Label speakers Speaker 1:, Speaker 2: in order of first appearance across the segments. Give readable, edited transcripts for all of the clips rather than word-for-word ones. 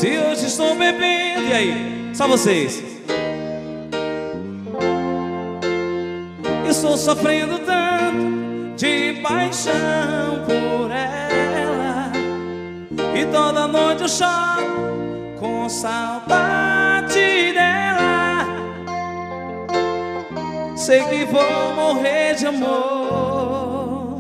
Speaker 1: Se hoje estou bebendo, e aí? Só vocês. Estou sofrendo tanto de paixão por ela, e toda noite eu choro com saudade dela. Sei que vou morrer de amor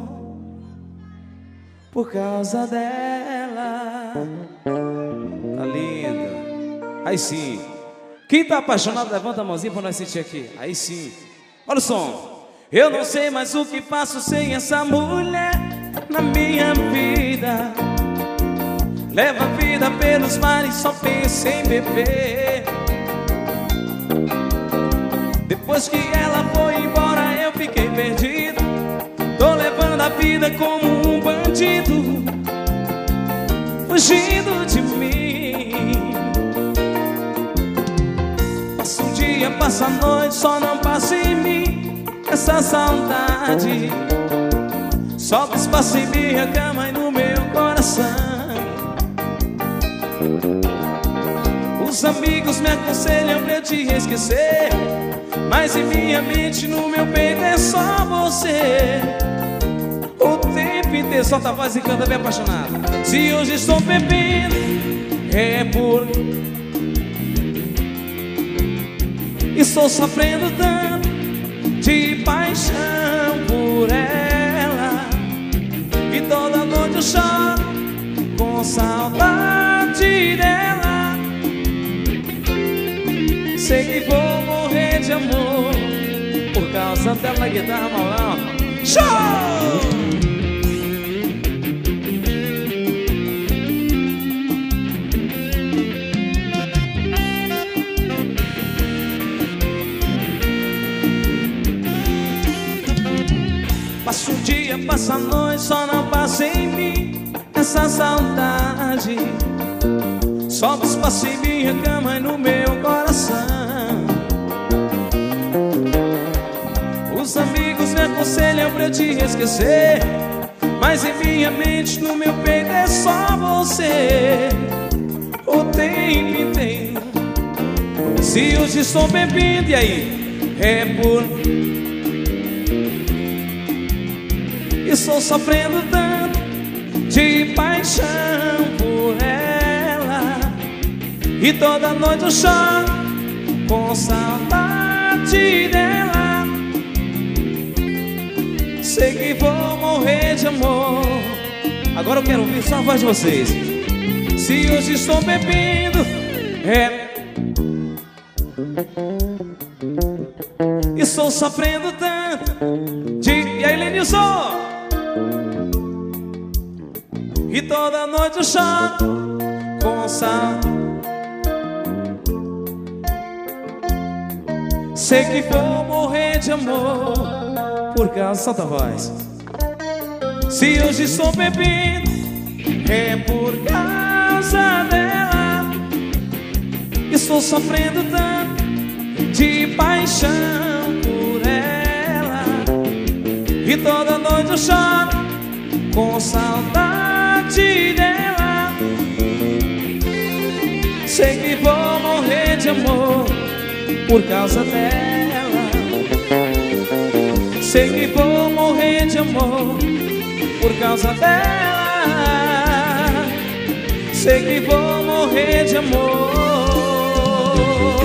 Speaker 1: por causa dela. Tá linda. Aí sim. Quem tá apaixonado, levanta a mãozinha pra nós sentir aqui. Aí sim. Olha o som. Eu não sei mais o que faço sem essa mulher na minha vida. Leva a vida pelos mares, só penso em beber. Depois que ela foi embora eu fiquei perdido. Tô levando a vida como um bandido, fugindo de mim. Passa um dia, passa a noite, só não passa em mim essa saudade. Sobe espaço em minha cama e no meu coração. Os amigos me aconselham pra eu te esquecer, mas em minha mente, no meu peito é só você. O tempo inteiro, solta a voz e canta bem apaixonado. Se hoje estou bebendo, é por... Estou sofrendo tanto de paixão por ela, e toda noite eu choro com saudade dela. Sei que vou morrer de amor por causa dela. Na guitarra, Maurão. Show! Passa um dia, passa a noite, só não passa em mim essa saudade. Sobe espaço em minha cama e no meu coração. Os amigos me aconselham pra eu te esquecer, mas em minha mente, no meu peito é só você. O tempo inteiro. Se hoje estou bebendo, e aí? É por... Estou sofrendo tanto de paixão por ela, e toda noite eu choro com saudade dela. Sei que vou morrer de amor. Agora eu quero ouvir só a voz de vocês. Se hoje estou bebendo, estou sofrendo tanto de... E aí, Lenilson? E toda noite eu choro com saudade. Sei que vou morrer de amor por causa... Solta a voz. Se hoje estou bebendo, é por causa dela. Estou sofrendo tanto de paixão por ela, e toda noite eu choro com saudade dela. Sei que vou morrer de amor por causa dela. Sei que vou morrer de amor por causa dela. Sei que vou morrer de amor.